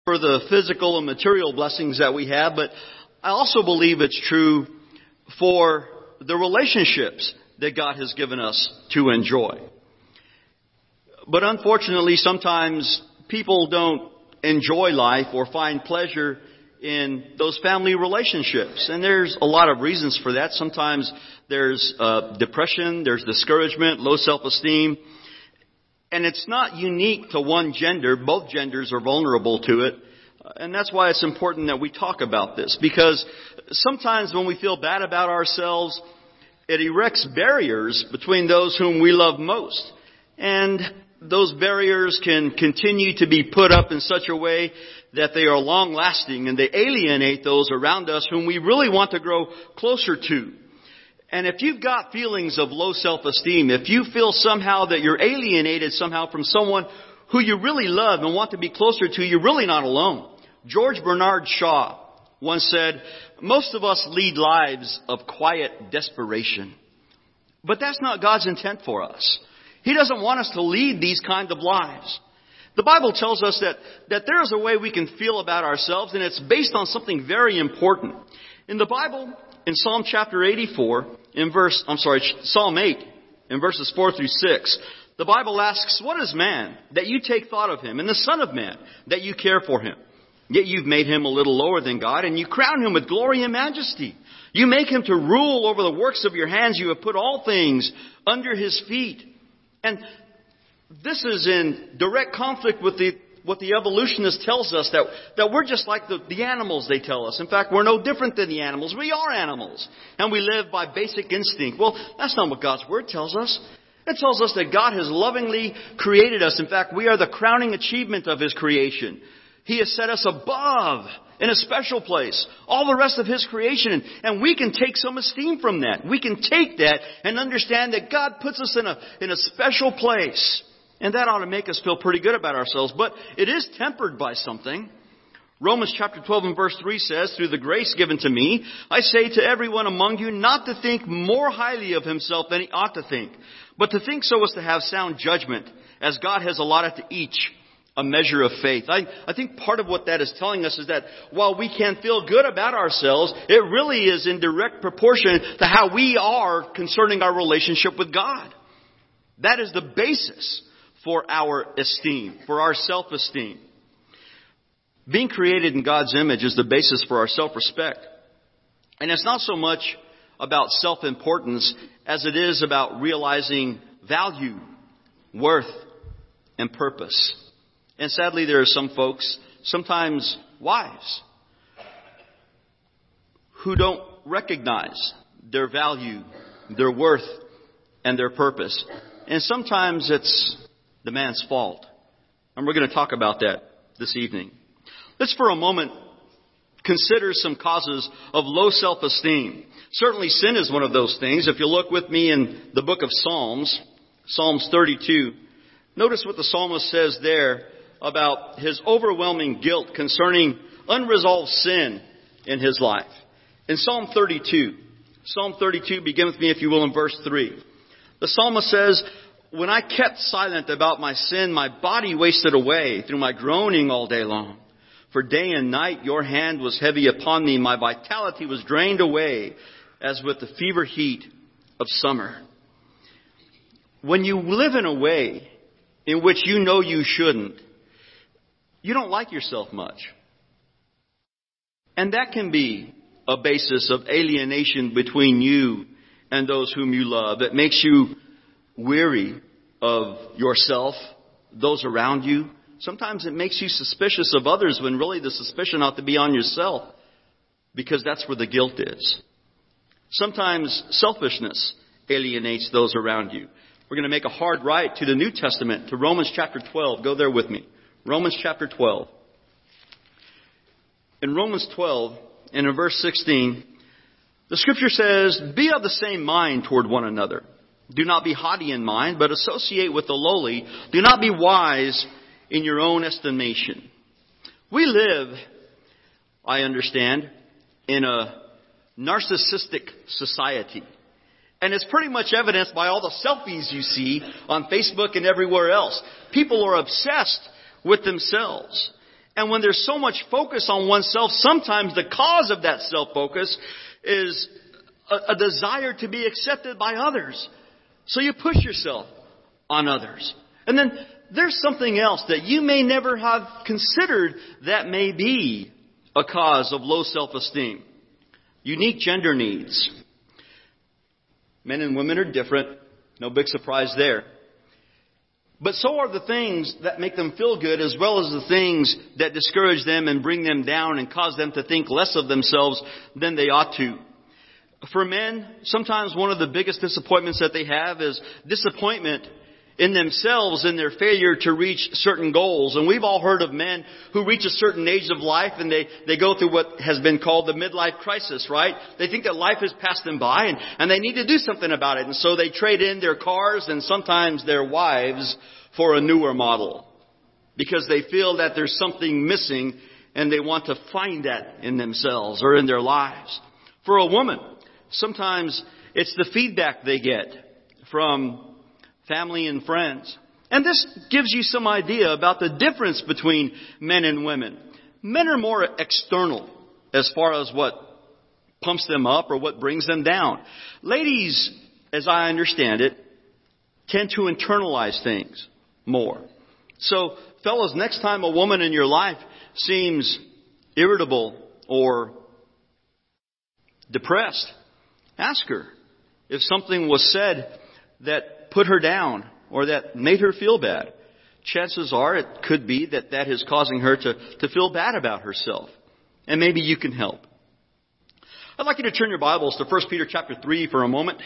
for the physical and material blessings that we have, but I also believe it's true for the relationships that God has given us to enjoy. But unfortunately, sometimes people don't enjoy life or find pleasure in those family relationships. And there's a lot of reasons for that. Sometimes there's depression, there's discouragement, low self-esteem. And it's not unique to one gender. Both genders are vulnerable to it. And that's why it's important that we talk about this. Because sometimes when we feel bad about ourselves, it erects barriers between those whom we love most. And those barriers can continue to be put up in such a way that they are long-lasting and they alienate those around us whom we really want to grow closer to. And if you've got feelings of low self-esteem, if you feel somehow that you're alienated somehow from someone who you really love and want to be closer to, you're really not alone. George Bernard Shaw once said, most of us lead lives of quiet desperation. But that's not God's intent for us. He doesn't want us to lead these kind of lives. The Bible tells us that there is a way we can feel about ourselves, and it's based on something very important. In the Bible, in Psalm chapter 84, Psalm 8, in verses 4 through 6, the Bible asks, what is man, that you take thought of him, and the Son of Man, that you care for him? Yet you've made him a little lower than God, and you crown him with glory and majesty. You make him to rule over the works of your hands. You have put all things under his feet. And this is in direct conflict with what the evolutionist tells us, that we're just like the animals, they tell us. In fact, we're no different than the animals. We are animals. And we live by basic instinct. Well, that's not what God's Word tells us. It tells us that God has lovingly created us. In fact, we are the crowning achievement of His creation. He has set us above, in a special place, all the rest of His creation. And we can take some esteem from that. We can take that and understand that God puts us in a special place. And that ought to make us feel pretty good about ourselves. But it is tempered by something. Romans chapter 12 and verse 3 says, through the grace given to me, I say to everyone among you not to think more highly of himself than he ought to think, but to think so as to have sound judgment, as God has allotted to each a measure of faith. I think part of what that is telling us is that while we can feel good about ourselves, it really is in direct proportion to how we are concerning our relationship with God. That is the basis for our esteem, for our self-esteem. Being created in God's image is the basis for our self-respect. And it's not so much about self-importance as it is about realizing value, worth, and purpose. And sadly, there are some folks, sometimes wives, who don't recognize their value, their worth, and their purpose. And sometimes it's the man's fault. And we're going to talk about that this evening. Let's for a moment consider some causes of low self-esteem. Certainly sin is one of those things. If you look with me in the book of Psalms, Psalms 32, notice what the psalmist says there about his overwhelming guilt concerning unresolved sin in his life. In Psalm 32, begin with me if you will in verse 3. The psalmist says, when I kept silent about my sin, my body wasted away through my groaning all day long. For day and night your hand was heavy upon me. My vitality was drained away as with the fever heat of summer. When you live in a way in which you know you shouldn't, you don't like yourself much. And that can be a basis of alienation between you and those whom you love. It makes you weary of yourself, those around you. Sometimes it makes you suspicious of others when really the suspicion ought to be on yourself, because that's where the guilt is. Sometimes selfishness alienates those around you. We're going to make a hard right to the New Testament, to Romans chapter 12. Go there with me. Romans chapter 12. In Romans 12, and in verse 16, the scripture says, be of the same mind toward one another. Do not be haughty in mind, but associate with the lowly. Do not be wise in your own estimation. We live, I understand, in a narcissistic society. And it's pretty much evidenced by all the selfies you see on Facebook and everywhere else. People are obsessed with themselves. And when there's so much focus on oneself, sometimes the cause of that self-focus is a desire to be accepted by others. So you push yourself on others. And then there's something else that you may never have considered that may be a cause of low self-esteem. Unique gender needs. Men and women are different. No big surprise there. But so are the things that make them feel good, as well as the things that discourage them and bring them down and cause them to think less of themselves than they ought to. For men, sometimes one of the biggest disappointments that they have is disappointment in themselves in their failure to reach certain goals. And we've all heard of men who reach a certain age of life and they go through what has been called the midlife crisis, right? They think that life has passed them by and they need to do something about it. And so they trade in their cars and sometimes their wives for a newer model because they feel that there's something missing and they want to find that in themselves or in their lives. For a woman, sometimes it's the feedback they get from family and friends. And this gives you some idea about the difference between men and women. Men are more external as far as what pumps them up or what brings them down. Ladies, as I understand it, tend to internalize things more. So, fellas, next time a woman in your life seems irritable or depressed, ask her if something was said that put her down or that made her feel bad. Chances are it could be that is causing her to feel bad about herself. And maybe you can help. I'd like you to turn your Bibles to 1 Peter chapter 3 for a moment.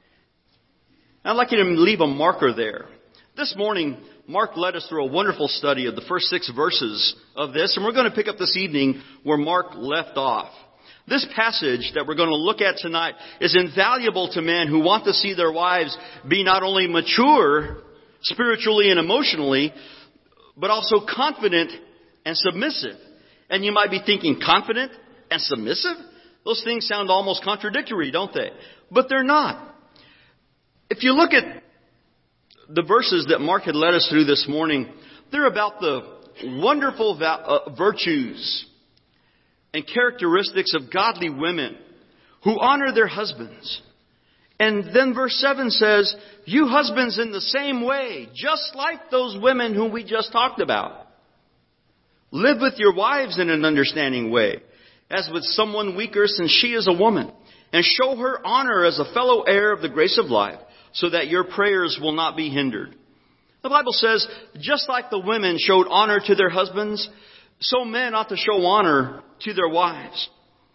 I'd like you to leave a marker there. This morning, Mark led us through a wonderful study of the first 6 verses of this, and we're going to pick up this evening where Mark left off. This passage that we're going to look at tonight is invaluable to men who want to see their wives be not only mature spiritually and emotionally, but also confident and submissive. And you might be thinking, confident and submissive? Those things sound almost contradictory, don't they? But they're not. If you look at the verses that Mark had led us through this morning, they're about the wonderful virtues and characteristics of godly women who honor their husbands. And then verse 7 says, you husbands in the same way, just like those women whom we just talked about. Live with your wives in an understanding way, as with someone weaker since she is a woman, and show her honor as a fellow heir of the grace of life, so that your prayers will not be hindered. The Bible says, just like the women showed honor to their husbands, so men ought to show honor to their wives.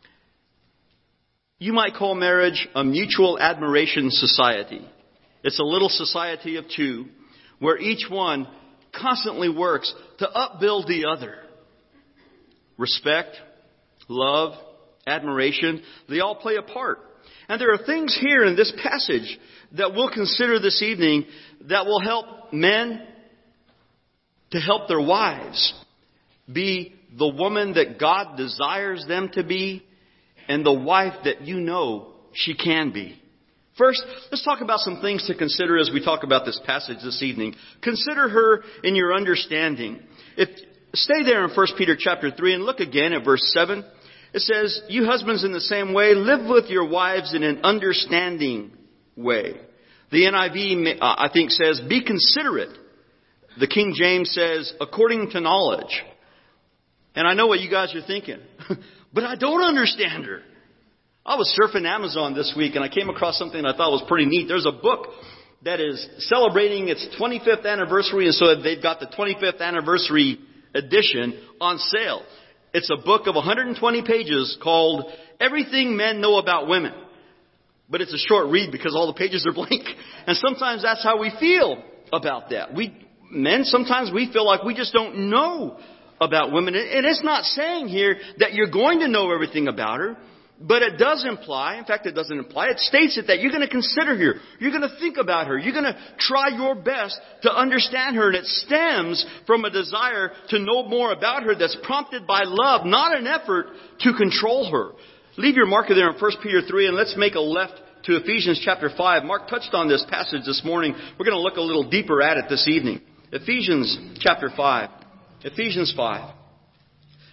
You might call marriage a mutual admiration society. It's a little society of two where each one constantly works to upbuild the other. Respect, love, admiration, they all play a part. And there are things here in this passage that we'll consider this evening that will help men to help their wives be the woman that God desires them to be and the wife that you know she can be. First, let's talk about some things to consider as we talk about this passage this evening. Consider her in your understanding. Stay there in 1 Peter chapter 3 and look again at verse 7. It says, you husbands in the same way, live with your wives in an understanding way. The NIV, I think, says, be considerate. The King James says, according to knowledge. And I know what you guys are thinking. But I don't understand her. I was surfing Amazon this week and I came across something I thought was pretty neat. There's a book that is celebrating its 25th anniversary, and so they've got the 25th anniversary edition on sale. It's a book of 120 pages called Everything Men Know About Women. But it's a short read because all the pages are blank. And sometimes that's how we feel about that. Men, sometimes we feel like we just don't know about women. And it's not saying here that you're going to know everything about her. But it does imply, in fact it doesn't imply, it states it that you're going to consider her. You're going to think about her. You're going to try your best to understand her. And it stems from a desire to know more about her that's prompted by love, not an effort to control her. Leave your marker there in 1 Peter 3 and let's make a left to Ephesians chapter 5. Mark touched on this passage this morning. We're going to look a little deeper at it this evening. Ephesians chapter 5. Ephesians 5.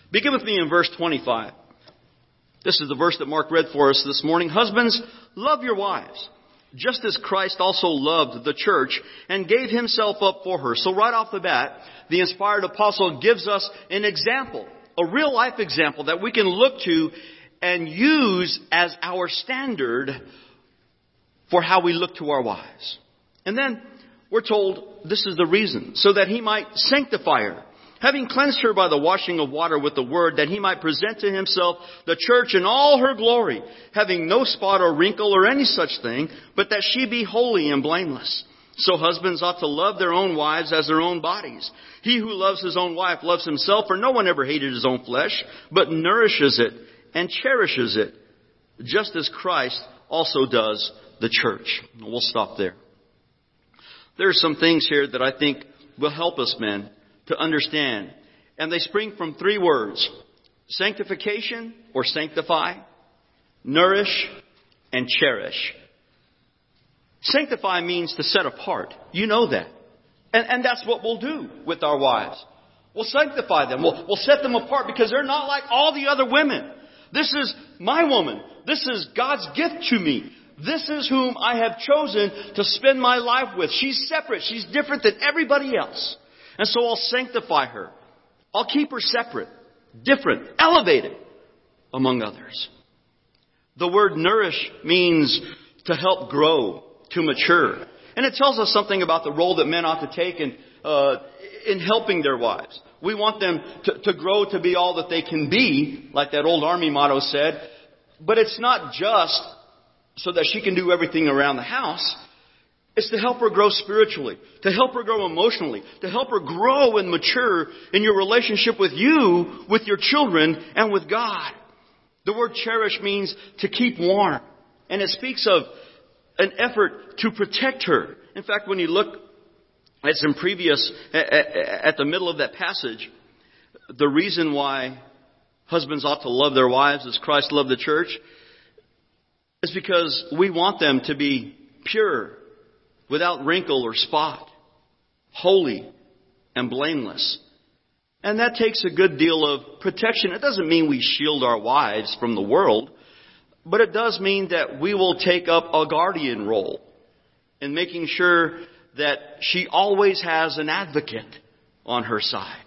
Begin with me in verse 25. This is the verse that Mark read for us this morning. Husbands, love your wives, just as Christ also loved the church and gave himself up for her. So right off the bat, the inspired apostle gives us an example, a real life example that we can look to and use as our standard for how we look to our wives. And then we're told this is the reason, so that he might sanctify her, having cleansed her by the washing of water with the word, that he might present to himself the church in all her glory, having no spot or wrinkle or any such thing, but that she be holy and blameless. So husbands ought to love their own wives as their own bodies. He who loves his own wife loves himself, for no one ever hated his own flesh, but nourishes it and cherishes it, just as Christ also does the church. We'll stop there. There are some things here that I think will help us, men, to understand. And they spring from three words: sanctification, or sanctify, nourish, and cherish. Sanctify means to set apart. You know that. And that's what we'll do with our wives. We'll sanctify them. We'll set them apart because they're not like all the other women. This is my woman. This is God's gift to me. This is whom I have chosen to spend my life with. She's separate. She's different than everybody else. And so I'll sanctify her. I'll keep her separate, different, elevated among others. The word nourish means to help grow, to mature. And it tells us something about the role that men ought to take in helping their wives. We want them to grow to be all that they can be, like that old army motto said. But it's not just so that she can do everything around the house. It's to help her grow spiritually, to help her grow emotionally, to help her grow and mature in your relationship with you, with your children, and with God. The word cherish means to keep warm. And it speaks of an effort to protect her. In fact, when you look at some previous, at the middle of that passage, the reason why husbands ought to love their wives as Christ loved the church is because we want them to be pure, without wrinkle or spot, holy and blameless. And that takes a good deal of protection. It doesn't mean we shield our wives from the world, but it does mean that we will take up a guardian role in making sure that she always has an advocate on her side.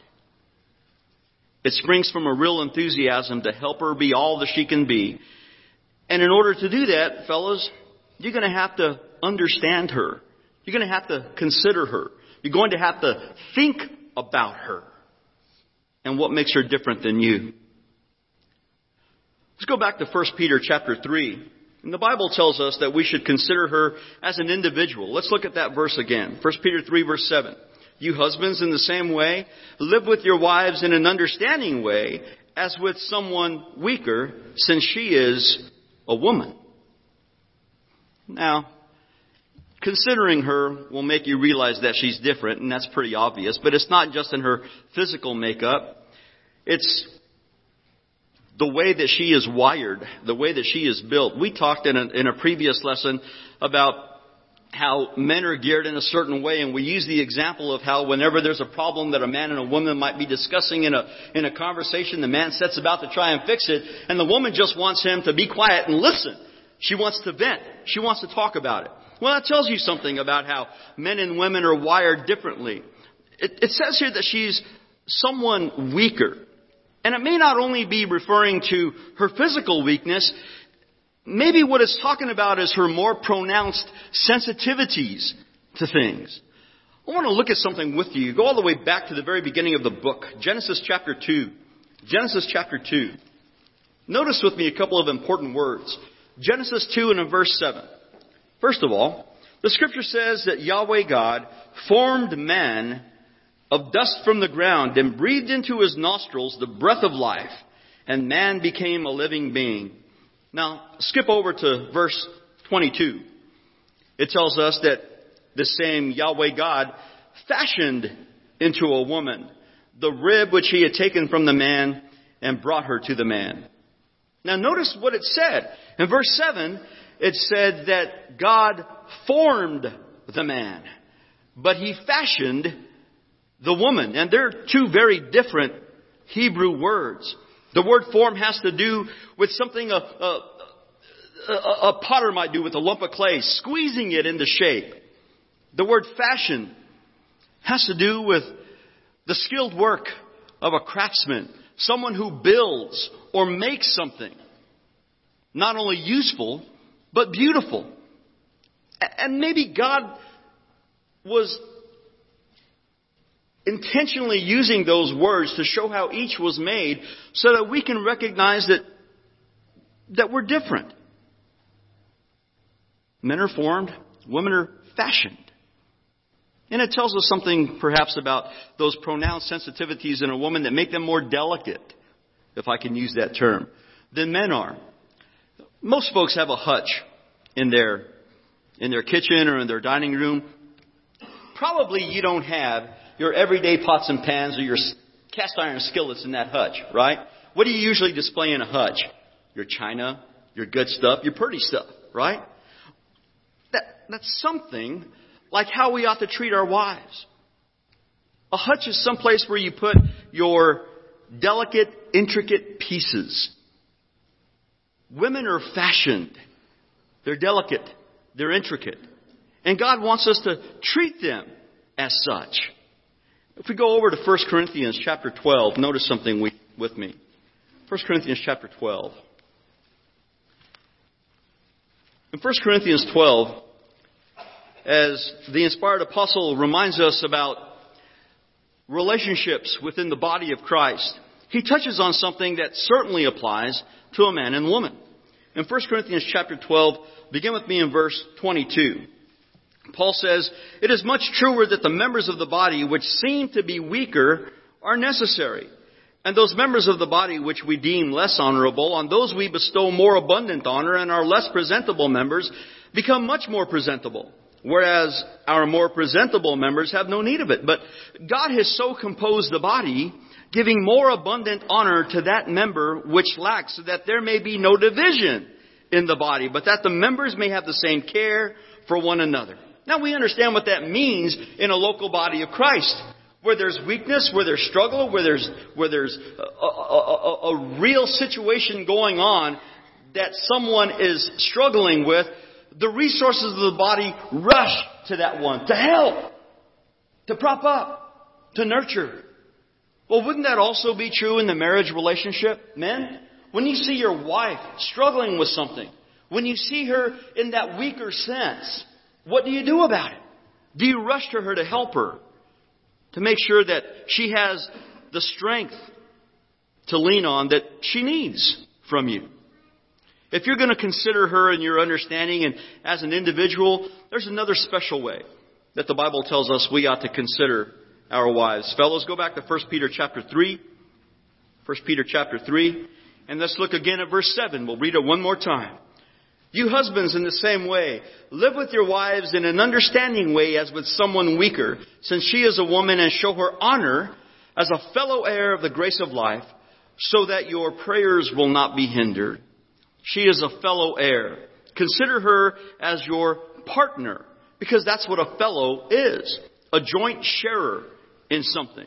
It springs from a real enthusiasm to help her be all that she can be. And in order to do that, fellas, you're going to have to understand her. You're going to have to consider her. You're going to have to think about her and what makes her different than you. Let's go back to 1 Peter chapter 3. And the Bible tells us that we should consider her as an individual. Let's look at that verse again. 1 Peter 3 verse 7. You husbands, in the same way, live with your wives in an understanding way as with someone weaker, since she is a woman. Now, considering her will make you realize that she's different, and that's pretty obvious. But it's not just in her physical makeup. It's the way that she is wired, the way that she is built. We talked in a previous lesson about how men are geared in a certain way, and we use the example of how whenever there's a problem that a man and a woman might be discussing in a conversation, the man sets about to try and fix it, and the woman just wants him to be quiet and listen. She wants to vent. She wants to talk about it. Well, that tells you something about how men and women are wired differently. It says here that she's someone weaker. And it may not only be referring to her physical weakness. Maybe what it's talking about is her more pronounced sensitivities to things. I want to look at something with you. Go all the way back to the very beginning of the book. Genesis chapter 2. Genesis chapter 2. Notice with me a couple of important words. Genesis 2 and in verse 7. First of all, the scripture says that Yahweh God formed man of dust from the ground and breathed into his nostrils the breath of life, and man became a living being. Now, skip over to verse 22. It tells us that the same Yahweh God fashioned into a woman the rib which he had taken from the man and brought her to the man. Now, notice what it said. In verse 7, it said that God formed the man, but he fashioned the woman. And they're two very different Hebrew words. The word form has to do with something a potter might do with a lump of clay, squeezing it into shape. The word fashion has to do with the skilled work of a craftsman, someone who builds or makes something not only useful, but beautiful. And maybe God was intentionally using those words to show how each was made so that we can recognize that we're different. Men are formed, women are fashioned. And it tells us something perhaps about those pronounced sensitivities in a woman that make them more delicate, if I can use that term, than men are. Most folks have a hutch in their kitchen or in their dining room. Probably you don't have your everyday pots and pans or your cast iron skillets in that hutch, right? What do you usually display in a hutch? Your china, your good stuff, your pretty stuff, right? That's something like how we ought to treat our wives. A hutch is someplace where you put your delicate, intricate pieces. Women are fashioned. They're delicate. They're intricate. And God wants us to treat them as such. If we go over to 1 Corinthians chapter 12, notice something with me. 1 Corinthians chapter 12. In 1 Corinthians 12, as the inspired apostle reminds us about relationships within the body of Christ, he touches on something that certainly applies to a man and woman. In 1 Corinthians chapter 12, begin with me in verse 22. Paul says, "It is much truer that the members of the body which seem to be weaker are necessary. And those members of the body which we deem less honorable, on those we bestow more abundant honor, and our less presentable members become much more presentable. Whereas our more presentable members have no need of it. But God has so composed the body, giving more abundant honor to that member which lacks, so that there may be no division in the body, but that the members may have the same care for one another." Now we understand what that means in a local body of Christ. Where there's weakness, where there's struggle, where there's a real situation going on that someone is struggling with, the resources of the body rush to that one to help, to prop up, to nurture. Well, wouldn't that also be true in the marriage relationship, men? When you see your wife struggling with something, when you see her in that weaker sense, what do you do about it? Do you rush to her to help her? To make sure that she has the strength to lean on that she needs from you. If you're going to consider her in your understanding and as an individual, there's another special way that the Bible tells us we ought to consider our wives. Fellows, go back to 1 Peter chapter 3. 1 Peter chapter 3. And let's look again at verse 7. We'll read it one more time. "You husbands, in the same way, live with your wives in an understanding way as with someone weaker, since she is a woman, and show her honor as a fellow heir of the grace of life, so that your prayers will not be hindered." She is a fellow heir. Consider her as your partner, because that's what a fellow is, a joint sharer in something.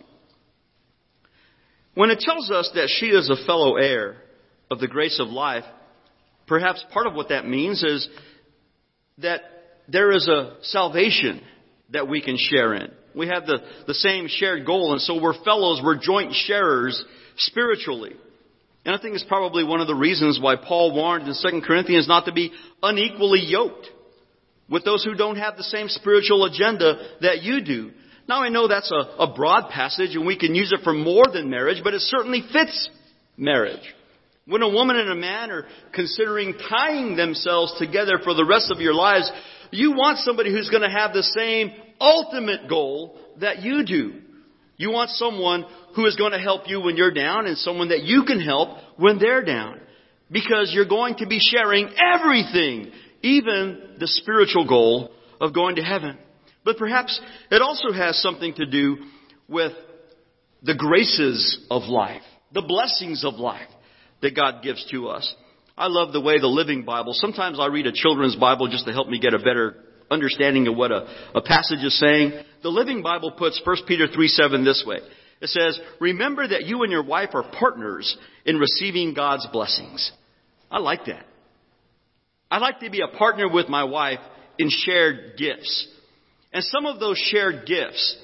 When it tells us that she is a fellow heir of the grace of life, perhaps part of what that means is that there is a salvation that we can share in. We have the same shared goal, and so we're fellows, we're joint sharers spiritually. And I think it's probably one of the reasons why Paul warned in 2 Corinthians not to be unequally yoked with those who don't have the same spiritual agenda that you do. Now I know that's a broad passage and we can use it for more than marriage, but it certainly fits marriage. When a woman and a man are considering tying themselves together for the rest of your lives, you want somebody who's going to have the same ultimate goal that you do. You want someone who is going to help you when you're down and someone that you can help when they're down. Because you're going to be sharing everything, even the spiritual goal of going to heaven. But perhaps it also has something to do with the graces of life, the blessings of life that God gives to us. I love the way the Living Bible, sometimes I read a children's Bible just to help me get a better understanding of what a passage is saying. The Living Bible puts 1 Peter 3:7 this way. It says, remember that you and your wife are partners in receiving God's blessings. I like that. I like to be a partner with my wife in shared gifts. And some of those shared gifts,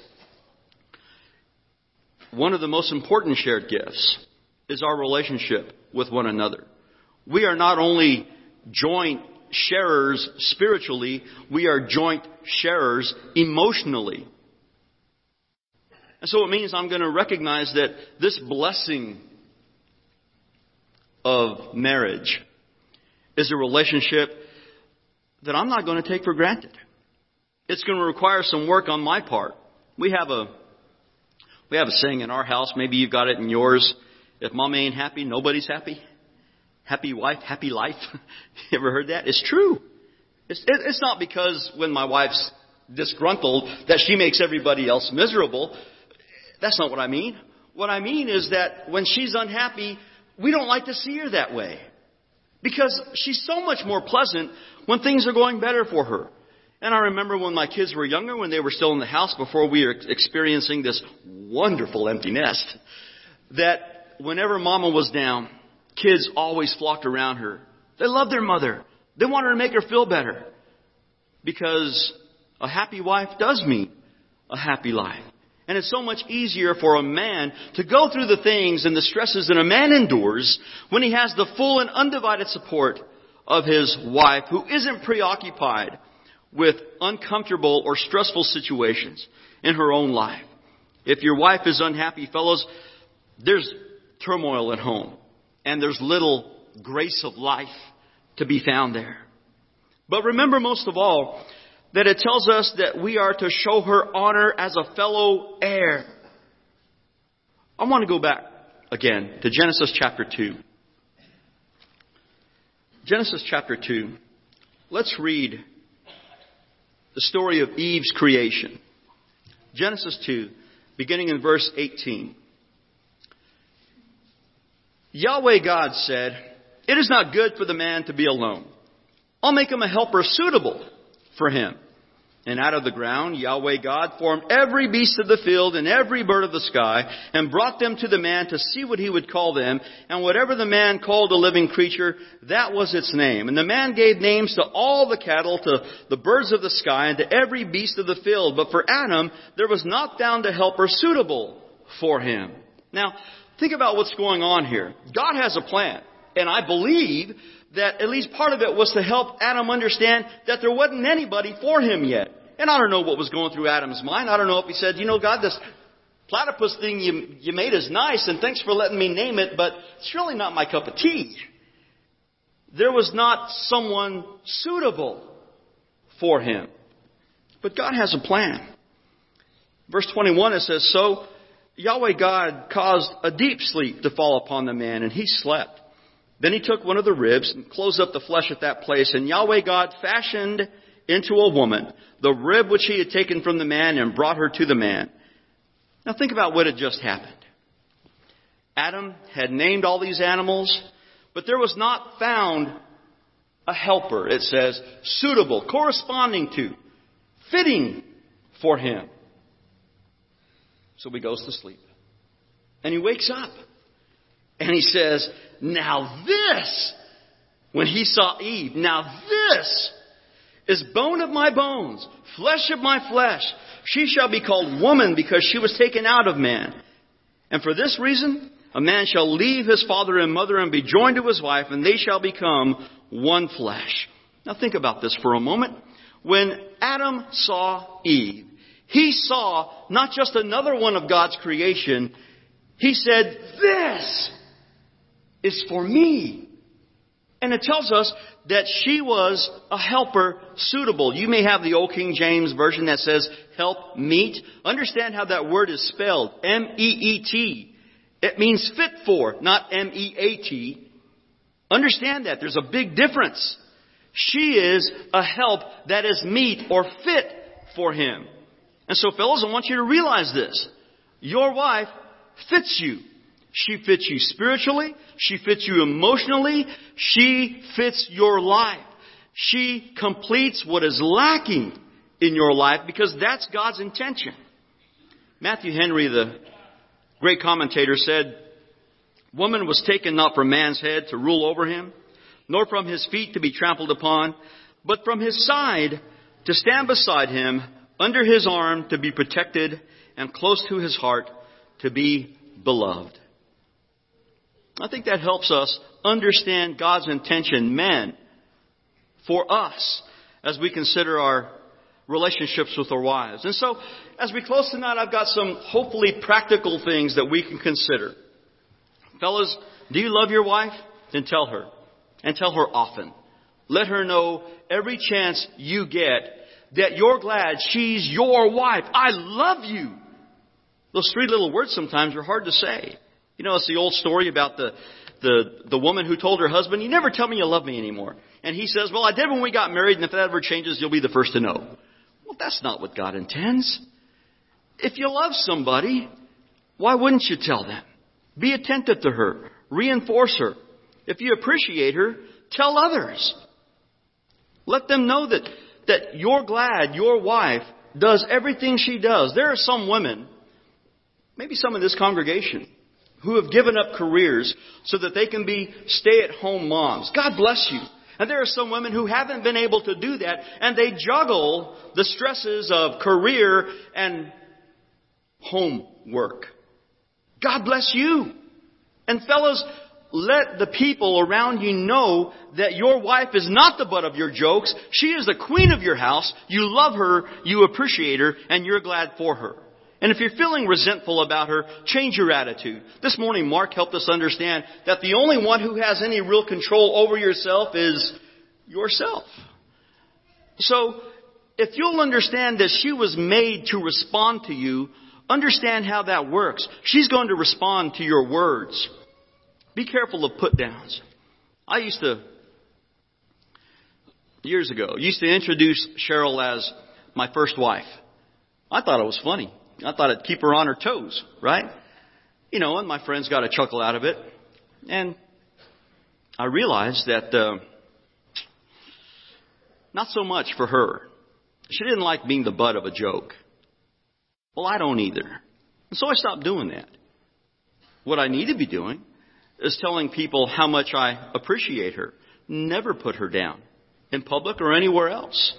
one of the most important shared gifts is our relationship with one another. We are not only joint sharers spiritually, we are joint sharers emotionally. And so it means I'm going to recognize that this blessing of marriage is a relationship that I'm not going to take for granted. It's going to require some work on my part. We have a saying in our house, maybe you've got it in yours. If mom ain't happy, nobody's happy. Happy wife, happy life. You ever heard that? It's true. It's not because when my wife's disgruntled that she makes everybody else miserable. That's not what I mean. What I mean is that when she's unhappy, we don't like to see her that way. Because she's so much more pleasant when things are going better for her. And I remember when my kids were younger, when they were still in the house before we were experiencing this wonderful empty nest, that whenever Mama was down, kids always flocked around her. They loved their mother. They wanted to make her feel better. Because a happy wife does mean a happy life. And it's so much easier for a man to go through the things and the stresses that a man endures when he has the full and undivided support of his wife, who isn't preoccupied with uncomfortable or stressful situations in her own life. If your wife is unhappy, fellows, there's turmoil at home. And there's little grace of life to be found there. But remember most of all that it tells us that we are to show her honor as a fellow heir. I want to go back again to Genesis chapter 2. Genesis chapter 2. Let's read the story of Eve's creation. Genesis 2, beginning in verse 18. Yahweh God said, "It is not good for the man to be alone. I'll make him a helper suitable for him." And out of the ground, Yahweh God formed every beast of the field and every bird of the sky and brought them to the man to see what he would call them. And whatever the man called a living creature, that was its name. And the man gave names to all the cattle, to the birds of the sky, and to every beast of the field. But for Adam, there was not found a helper suitable for him. Now, think about what's going on here. God has a plan. And I believe that at least part of it was to help Adam understand that there wasn't anybody for him yet. And I don't know what was going through Adam's mind. I don't know if he said, God, this platypus thing you made is nice, and thanks for letting me name it, but it's really not my cup of tea. There was not someone suitable for him. But God has a plan. Verse 21, it says, "So Yahweh God caused a deep sleep to fall upon the man, and he slept. Then he took one of the ribs and closed up the flesh at that place. And Yahweh God fashioned into a woman the rib which he had taken from the man and brought her to the man." Now think about what had just happened. Adam had named all these animals, but there was not found a helper, it says, suitable, corresponding to, fitting for him. So he goes to sleep. And he wakes up. And he says, "Now this," when he saw Eve, "now this is bone of my bones, flesh of my flesh. She shall be called woman because she was taken out of man. And for this reason, a man shall leave his father and mother and be joined to his wife, and they shall become one flesh." Now think about this for a moment. When Adam saw Eve, he saw not just another one of God's creation. He said, "This is for me." And it tells us that she was a helper suitable. You may have the Old King James Version that says help meet. Understand how that word is spelled. M-E-E-T. It means fit for, not M-E-A-T. Understand that. There's a big difference. She is a help that is meet or fit for him. And so, fellows, I want you to realize this. Your wife fits you. She fits you spiritually. She fits you emotionally. She fits your life. She completes what is lacking in your life because that's God's intention. Matthew Henry, the great commentator said, "Woman was taken not from man's head to rule over him, nor from his feet to be trampled upon, but from his side to stand beside him, under his arm to be protected, and close to his heart to be beloved." I think that helps us understand God's intention, men, for us, as we consider our relationships with our wives. And so, as we close tonight, I've got some hopefully practical things that we can consider. Fellas, do you love your wife? Then tell her. And tell her often. Let her know every chance you get that you're glad she's your wife. I love you. Those three little words sometimes are hard to say. You know, it's the old story about the woman who told her husband, "You never tell me you love me anymore." And he says, "Well, I did when we got married, and if that ever changes, you'll be the first to know." Well, that's not what God intends. If you love somebody, why wouldn't you tell them? Be attentive to her. Reinforce her. If you appreciate her, tell others. Let them know that you're glad your wife does everything she does. There are some women, maybe some in this congregation, who have given up careers so that they can be stay-at-home moms. God bless you. And there are some women who haven't been able to do that, and they juggle the stresses of career and home work. God bless you. And fellas, let the people around you know that your wife is not the butt of your jokes. She is the queen of your house. You love her, you appreciate her, and you're glad for her. And if you're feeling resentful about her, change your attitude. This morning, Mark helped us understand that the only one who has any real control over yourself is yourself. So, if you'll understand that she was made to respond to you, understand how that works. She's going to respond to your words. Be careful of put-downs. I years ago, introduce Cheryl as my first wife. I thought it was funny. I thought it'd keep her on her toes, right? You know, and my friends got a chuckle out of it. And I realized that not so much for her. She didn't like being the butt of a joke. Well, I don't either. And so I stopped doing that. What I need to be doing is telling people how much I appreciate her. Never put her down in public or anywhere else.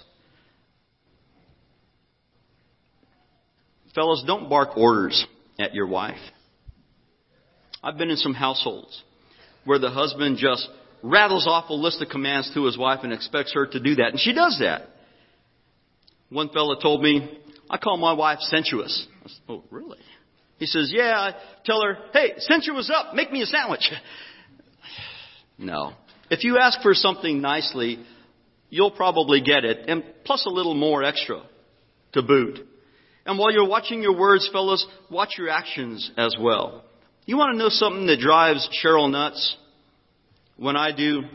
Fellas, don't bark orders at your wife. I've been in some households where the husband just rattles off a list of commands to his wife and expects her to do that. And she does that. One fella told me, "I call my wife sensuous." I said, "Oh, really?" He says, "Yeah, I tell her, 'Hey, sensuous up, make me a sandwich.'" No. If you ask for something nicely, you'll probably get it, and plus a little more extra to boot. And while you're watching your words, fellas, watch your actions as well. You want to know something that drives Cheryl nuts? When I do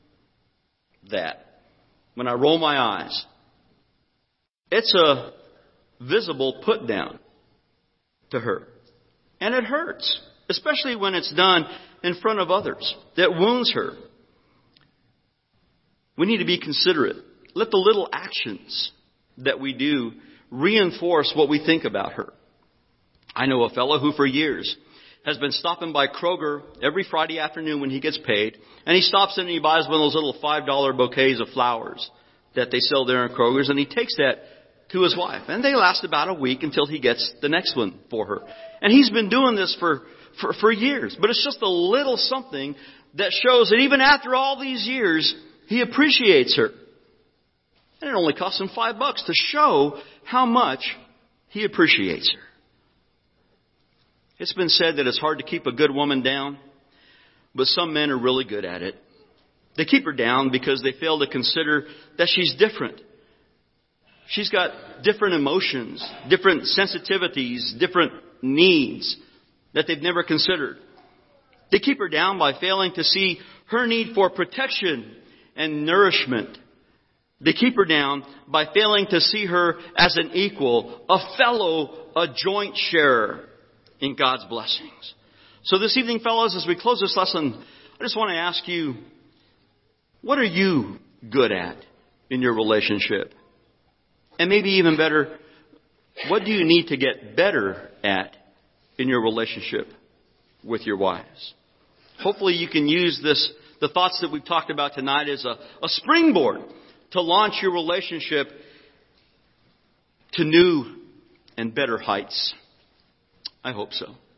that, when I roll my eyes, it's a visible put down to her. And it hurts, especially when it's done in front of others. That wounds her. We need to be considerate. Let the little actions that we do reinforce what we think about her. I know a fellow who for years has been stopping by Kroger every Friday afternoon when he gets paid, and he stops in and he buys one of those little $5 bouquets of flowers that they sell there in Kroger's, and he takes that to his wife. And they last about a week until he gets the next one for her. And he's been doing this for years. But it's just a little something that shows that even after all these years, he appreciates her. And it only costs him $5 to show how much he appreciates her. It's been said that it's hard to keep a good woman down, but some men are really good at it. They keep her down because they fail to consider that she's different. She's got different emotions, different sensitivities, different needs that they've never considered. They keep her down by failing to see her need for protection and nourishment. They keep her down by failing to see her as an equal, a fellow, a joint sharer in God's blessings. So this evening, fellows, as we close this lesson, I just want to ask you, what are you good at in your relationship? And maybe even better, what do you need to get better at in your relationship with your wives. Hopefully you can use the thoughts that we've talked about tonight as a springboard to launch your relationship to new and better heights. I hope so.